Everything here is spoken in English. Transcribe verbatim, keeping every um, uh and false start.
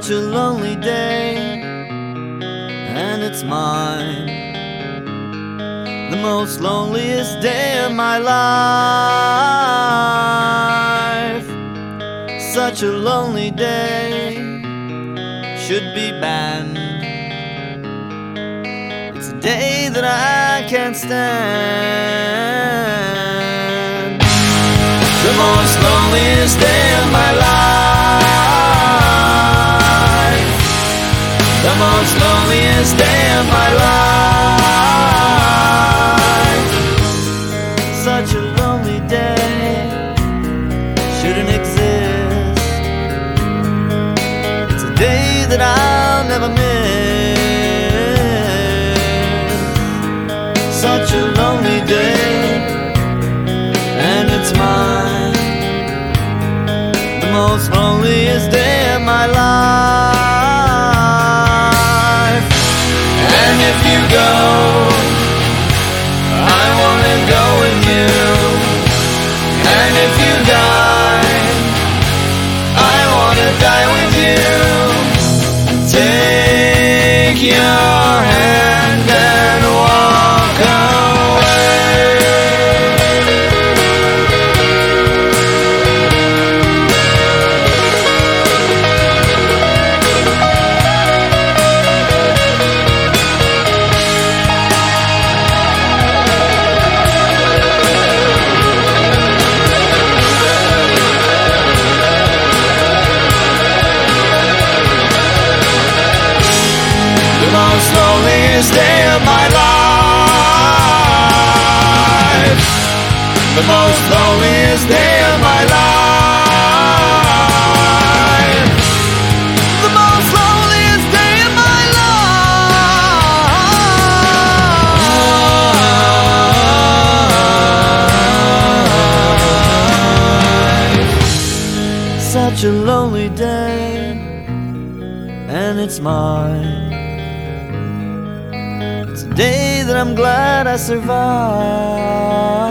such a lonely day, and it's mine, the most loneliest day of my life. Such a lonely day should be banned. It's a day that I can't stand. The most loneliest day of my life. The most loneliest day of my life. Such a lonely day shouldn't exist. It's a day that I'll never miss. Such a lonely day, and it's mine, the most loneliest day of my life. And if you go, I wanna go with you. And if you die, I wanna die with you. Take your hand and walk away. The most loneliest day of my life. The most loneliest day of my life. The most loneliest day of my life. Such a lonely day, and it's mine. It's a day that I'm glad I survived.